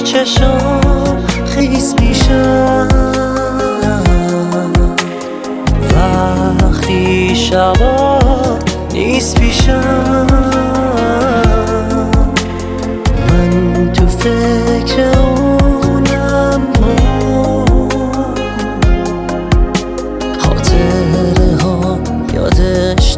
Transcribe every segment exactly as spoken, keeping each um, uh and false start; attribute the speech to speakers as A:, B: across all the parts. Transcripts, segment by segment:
A: چشم خیس میشم وقتی شبا نیست پیشم. من تو فکر اونم خاطره ها یادش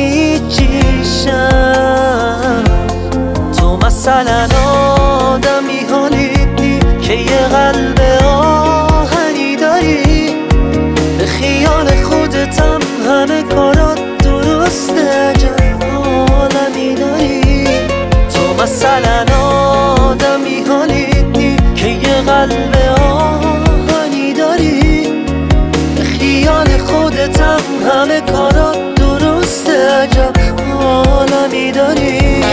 A: نیجیشم. تو مثلا آدمی حالیدی که یه قلب آهنی داری، به خیال خودتم همه کارات درسته، عجب عالمی داری. تو مثلا آدمی حالیدی که یه قلب آهنی داری، به خیال خودتم همه کارات درسته، عجب عالمی داری.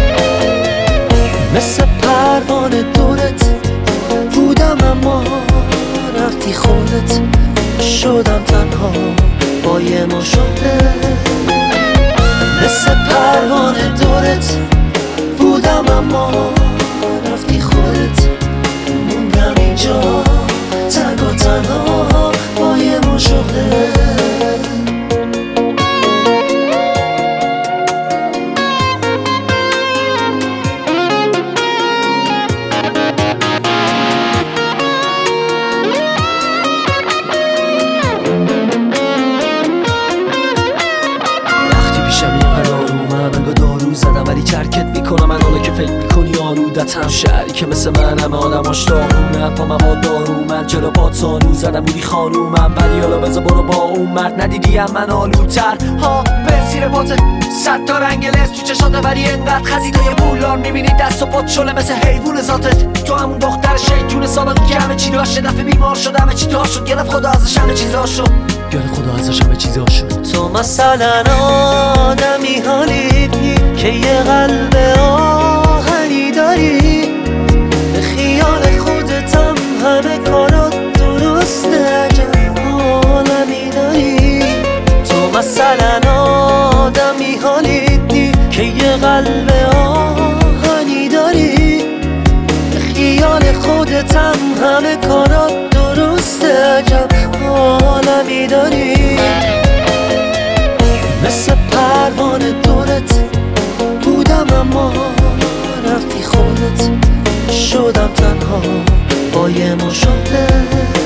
A: مثل پروانه دورت بودم اما رفتی خودت، شدم تنها با یه مشاهده. مثل پروانه دورت بودم اما رفتی خودت، موندم اینجا تنگ و تنها با یه مشاهده. ولی ترکت میکنم من حالا که فکر میکنی آلودتم. شهری که مثل من همه آدماش داغونن، با مواد دارومن جلو پات سانو زدم بودی خانومم، ولی حالا بذار برو با اون مرد ندیدی هم من آلودتر. ها به زیر پات صد تا رنگ لس تو چشاته، ولی انقدر خزیدای پولار میبینی دست و پات شله مثل حیوون ذاتت. تو همون دختر شیطون سابقی که همه چی داشت، دفعه بیمار شد همه چی دار شد، گرفت خدا ازش همه چیزا شد، گرفت خدا ازش همه چیزا شد. تو مثلا آدمی حالیدی که یه قلب آهنی داری، به خیال خودتم همه کارات درسته، عجب عالمی داری. تو مثلا آدمی حالیدی که یه قلب آهنی داری، به خیال خودتم همه کارات درسته، عجب عالمی داری. مثل پروانه دورت بودم اما رفتی خودت، شدم تنها با یه مشاهده.